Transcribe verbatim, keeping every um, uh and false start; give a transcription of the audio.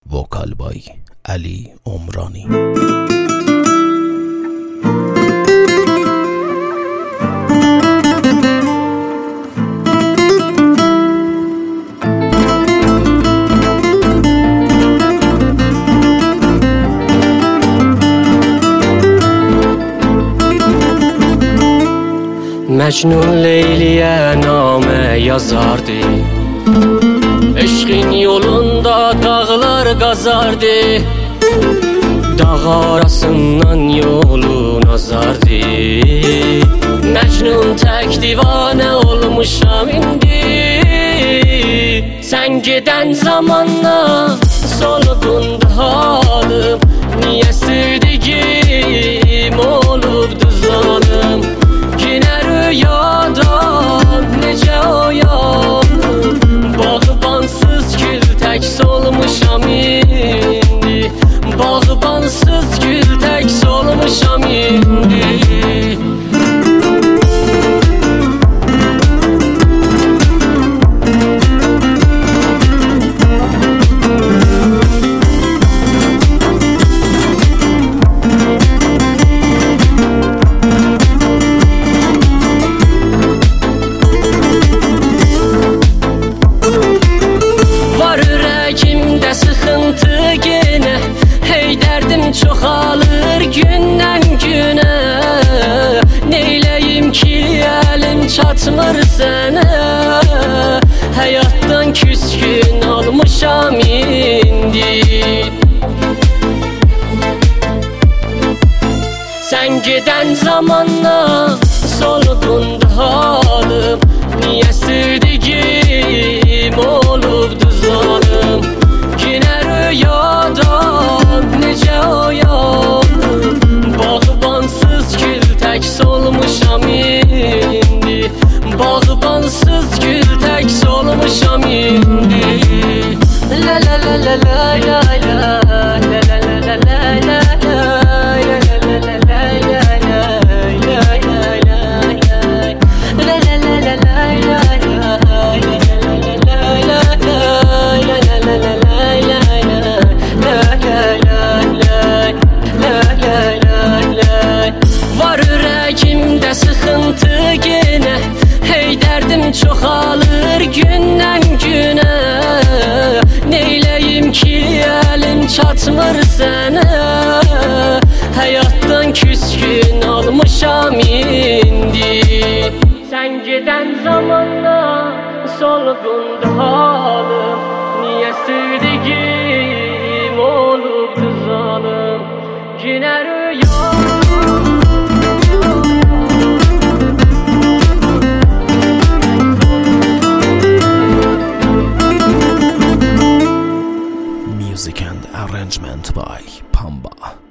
وکال بای علی عمرانی. Məcnun Leyliyə namə yazardı, eşqin yolunda dağlar qazardı, dağ arasından yolun azardı. Məcnun tək divanə olmuşam indi, sən gedən zamanla solğundu halım. Niyə sevdigim olubdu zalım, yenə rüyadan necə oyandım. Bağbansız gül tək solmuşam indi, bağbansız gül tək solmuşam indi. Sıxıntı yenə, hey dərdim çoxalır gündən günə. Neyləyim ki əlim çatmır sənə, həyatdan küskün olmuşam indi. Sən gedən zamanla solğundu halım. Niyə sevdigim olubdu zalım, yenə rüyadan necə oyandım. Bağbansız gül tək solmuşam indi, bağbansız gül tək solmuşam indi. La la la la la la la la la la la la. Var ürəyimdə sıxıntı yenə, hey dərdim çoxalır gündən günə. Neyləyim ki əlim çatmır sənə, həyatdan küskün olmuşam indi. Sən gedən zamanla solğundu halım. Niyə sevdigim olubdu zalım, yenə rüya. Music and arrangement by Pamba.